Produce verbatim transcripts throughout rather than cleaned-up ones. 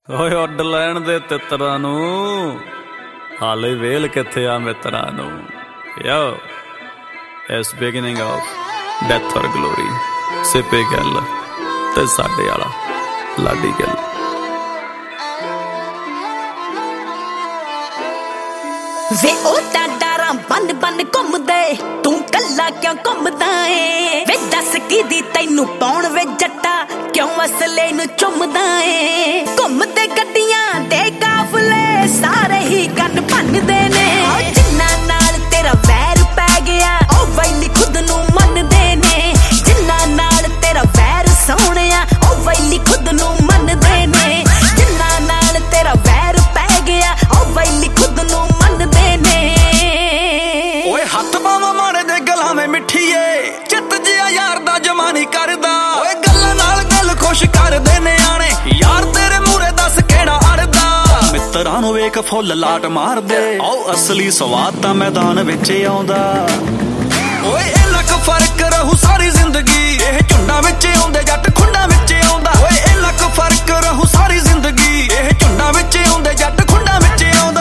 ਓਏ ਉੱਡ ਲੈਣ ਦੇ ਤਿੱਤਰਾਂ ਨੂੰ, ਹਾਲੇ ਵੇਲ ਕਿੱਥੇ ਆ ਮਿੱਤਰਾਂ ਨੂੰ। ਯੋ ਇਸ beginning of death or glory, Sippy Gill ਤੇ ਸਾਡੇ ਵਾਲਾ ਲਾਡੀ ਗਿੱਲ। ਵੇ ਉਹ ਤਾਂ ਡਾਰਾਂ ਬੰਨ ਬੰਨ ਘੁੰਮਦੇ, ਤੂੰ ਕੱਲਾ ਕਿਉਂ ਘੁੰਮਦਾ ਏ? ਵੇ ਦੱਸ ਕਿਦੀ ਤੈਨੂੰ ਪਾਉਣ ਵੇ ਜੱਟਾ, ਕਿਉਂ ਅਸਲੇ ਨੂੰ ਚੁੰਮਦਾ ਏ? ਘੁੰਮਦੇ ਗੱਡੀਆਂ ਦੇ ਕਾਫਲੇ ਸਾਰੇ ਹੀ ਕੰਨ ਭੰਨਦੇ ਨੇ। ਜਿੰਨਾ ਨਾਲ ਤੇਰਾ ਵੈਰ ਪੈ ਗਿਆ ਉਹ ਵੈਲੀ ਖੁਦ ਨੂੰ ਮੰਨਦੇ ਨੇ। ਜਿੰਨਾ ਨਾਲ ਤੇਰਾ ਵੈਰ ਸੋਹਣਿਆ ਉਹ ਵੈਲੀ ਖੁਦ ਨੂੰ ਮੰਨਦੇ ਨੇ। ਜਿੰਨਾ ਨਾਲ ਤੇਰਾ ਵੈਰ ਪੈ ਗਿਆ ਉਹ ਵੈਲੀ ਖੁਦ ਨੂੰ ਮੰਨਦੇ ਨੇ। ਓਏ ਹੱਥ ਬਾਵਾਂ ਮਾਰੇ ਦੇ ਗਲਾਂ ਵਿੱਚ ਮਿੱਠੀਏ, ਚਿੱਤ ਜਿਹਾ ਯਾਰ ਦਾ ਜਮਾ ਨਹੀਂ ਕਰਦਾ। ਓਏ ਗੱਲਾਂ ਨਾਲ ਗੱਲ ਖੁਸ਼ ਕਰਦੇ ਨਿਆਣੇ, ਯਾਰ ਤੇਰੇ ਮੂਰੇ ਦੱਸ ਕਿਹੜਾ ਅੜਦਾ। ਮਿੱਤਰਾਂ ਨੂੰ ਵੇਖ ਫੁੱਲ ਲਾਟ ਮਾਰਦੇ, ਆਓ ਅਸਲੀ ਸਵਾਦ ਤਾਂ ਮੈਦਾਨ ਵਿੱਚ ਆਉਂਦਾ। ਓਏ ਇਹ ਲੱਕ ਫਰਕ ਰਹੂ ਸਾਰੀ ਜ਼ਿੰਦਗੀ, ਇਹ ਝੁੰਡਾਂ ਵਿੱਚ ਆਉਂਦੇ ਜੱਟ ਖੁੰਡਾਂ ਵਿੱਚ ਆਉਂਦਾ। ਓਏ ਇਹ ਲੱਕ ਫਰਕ ਰਹੂ ਸਾਰੀ ਜ਼ਿੰਦਗੀ, ਇਹ ਝੁੰਡਾਂ ਵਿੱਚ ਆਉਂਦੇ ਜੱਟ ਖੁੰਡਾਂ ਵਿੱਚ ਆਉਂਦਾ।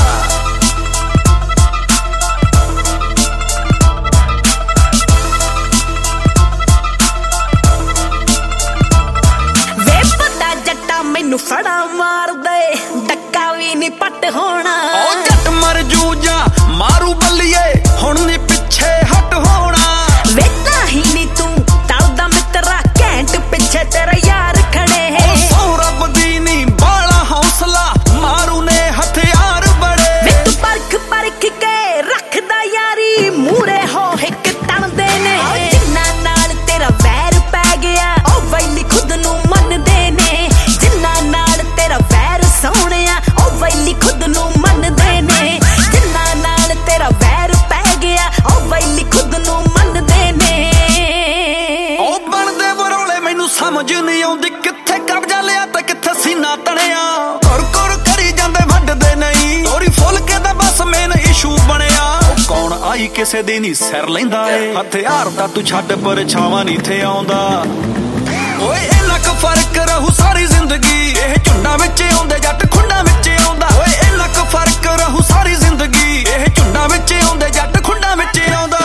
ਮੈਨੂੰ ਫੜਾ ਮਾਰਦੇ ਡੱਕਾ ਵੀ ਨੀ ਪੱਟ ਹੋਣਾ। ਉਹ ਜੱਟ ਮਰ ਜੂ ਜਾਂ ਮਾਰੂ ਬੱਲੀਏ, ਹੁਣ ਨੀ ਪਿੱਛੇ ਹਟ ਹੋਣਾ। ਵੇ ਤਾਂ ਹੀ ਨੀ ਤੂੰ ਟਲਦਾ ਮਿੱਤਰਾ, ਘੈਂਟ ਪਿੱਛੇ ਤੇਰਾ ਯਾਰ ਖੜੇ। ਉਹ ਸੌ ਰੱਬ ਦੀ ਨੀ ਬਾਲਾ ਹੌਸਲਾ, ਮਾਰੂ ਨੇ ਹਥਿਆਰ ਬੜੇ। ਵੇ ਤੂੰ ਪਰਖ ਪਰਖ ਕੇ ਰੱਖਦਾ ਯਾਰੀ, ਮੂਰੇ ਹੋ ਹਿੱਕ ਤਣਦੇ ਨੇ। ਜਿੰਨਾ ਨਾਲ ਤੇਰਾ ਵੈਰ ਪੈ ਗਿਆ ਉਹ ਵੈਲੀ ਖੁਦ ਨੂੰ ਮੰਨਦੇ ਨੇ। ਜਿੰਨਾ ਨਾਲ ਤੇਰਾ ਵੈਰ ਸੋਹਣਿਆ ਉਹ ਵੈਲੀ ਖੁਦ ਨੂੰ ਮੰਨਦੇ ਨੇ। ਜਿੰਨਾ ਨਾਲ ਤੇਰਾ ਵੈਰ ਪੈ ਗਿਆ ਉਹ ਵੈਲੀ ਖੁਦ ਨੂੰ ਮੰਨਦੇ ਨੇ। ਉਹ ਬਣਦੇ ਬਰੋਲੇ ਮੈਨੂੰ ਸਮਝ ਨਹੀਂ ਆਉਂਦੀ, ਕਿੱਥੇ ਕਬਜ਼ਾ ਲਿਆ ਤੇ ਕਿੱਥੇ ਸੀਨਾ ਤਣਿਆ। ਕੁਰ ਕੁਰ ਕਰੀ ਜਾਂਦੇ ਵੱਢਦੇ ਨਹੀਂ, ਤੋਰੀ ਫੁੱਲ ਕੇ ਤਾਂ ਬਸ ਮੇਨ ਇਸ਼ੂ ਬਣਿਆ। ਉਹ ਕੌਣ ਆਈ ਕਿਸੇ ਦੀ ਨਹੀਂ ਸਿਰ ਲੈਂਦਾ ਏ, ਹਥਿਆਰ ਦਾ ਤੂੰ ਛੱਡ ਪਰਛਾਵਾਂ ਨਹੀਂ ਥੇ ਆਉਂਦਾ। ਓਏ ਇਹ ਲੱਕ ਫਰਕ ਰਹੂ ਸਾਰੀ ਜ਼ਿੰਦਗੀ, ਇਹ ਝੁੰਡਾਂ ਵਿੱਚ ਆਉਂਦੇ ਜੱਟ ਖੁੰਡਾਂ ਵਿੱਚ ਆਉਂਦਾ। ਓਏ ਇਹ ਲੱਕ ਫਰਕ ਰਹੂ ਸਾਰੀ ਜ਼ਿੰਦਗੀ, ਇਹ ਝੁੰਡਾਂ ਵਿੱਚ ਆਉਂਦੇ ਜੱਟ ਖੁੰਡਾਂ ਵਿੱਚ ਆਉਂਦਾ।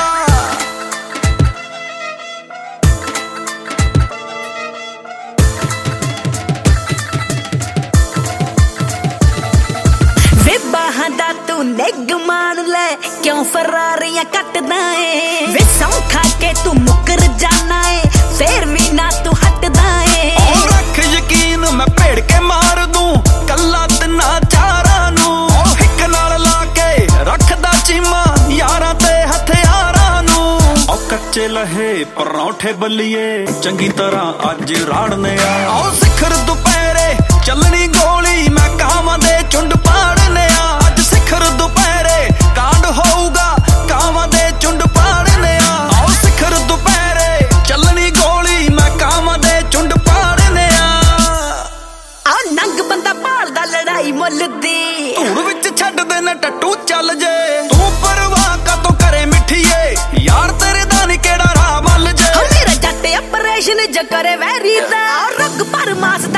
ਵੇ ਬਾਹਾਂ ਦਾ ਤੂੰ ਨਿੱਘ ਮਾਣ ਲੈ, ਕਿਉਂ ਫਰਾਰੀਆਂ ਕੱਟਦਾ ਏ? ਵੇ ਸੌਂ ਖਾ ਕੇ ਤੂੰ ਮੁੱਕਰ ਜਾਣਾ ਏ, ਫੇਰ ਵੀ ਨਾ ਤੂੰ ਹਟਦਾ ਏ। ਉਹ ਰੱਖ ਯਕੀਨ ਮੈਂ ਭੇੜ ਕੇ ਮਾਰ ਦੂੰ ਕੱਲਾ ਤਿੰਨਾਂ ਚਾਰਾਂ ਨੂੰ। ਉਹ ਹਿੱਕ ਨਾਲ ਲਾ ਕੇ ਰੱਖਦਾ ਚੀਮਾ ਯਾਰਾਂ ਤੇ ਹਥਿਆਰਾਂ ਨੂੰ। ਉਹ ਕੱਚੇ ਲਹੇ ਪਰੌਂਠੇ ਬੱਲੀਏ, ਚੰਗੀ ਤਰ੍ਹਾਂ ਅੱਜ ਰਾੜਨੇ ਆ। ਉਹ ਸਿਖਰ ਦੁਪਹਿਰੇ ਚੱਲਣੀ ਗੋਲੀ, ਮੈਂ ਕਾਵਾਂ ਦੇ ਝੁੰਡ ਪਾੜਨੇ ਆ। ਅੱਜ ਸਿਖਰ ਦੁਪਹਿਰੇ ਕਾਂਡ ਹੋਊਗਾ, ਕਾਵਾਂ ਦੇ ਝੁੰਡ ਪਾੜਨੇ ਆ। ਉਹ ਸਿਖਰ ਦੁਪਹਿਰੇ ਚੱਲਣੀ ਗੋਲੀ, ਮੈਂ ਕਾਵਾਂ ਦੇ ਝੁੰਡ ਪਾੜਨੇ ਆ। ਆ ਨੰਗ ਬੰਦਾ ਭਾਲਦਾ ਲੜਾਈ ਮੁੱਲ ਦੀ, ਧੂੜ ਵਿੱਚ ਛੱਡਦੇ ਨੇ ਟੱਟੂ ਚੱਲ ਜੇ। ਤੂੰ ਪਰਵਾਹ ਕਾਤੋਂ ਕਰੇ ਮਿੱਠੀਏ, ਯਾਰ ਤੇਰੇ ਦਾ ਨੀ ਕਿਹੜਾ ਰਾਹ ਮੱਲ ਜੇ। ਮੇਰਾ ਜੱਟ ਆਪਰੇਸ਼ਨ ਜ ਕਰੇ ਵੈਰੀ ਦਾ, ਰੁੱਗ ਪਰ ਮਾਸ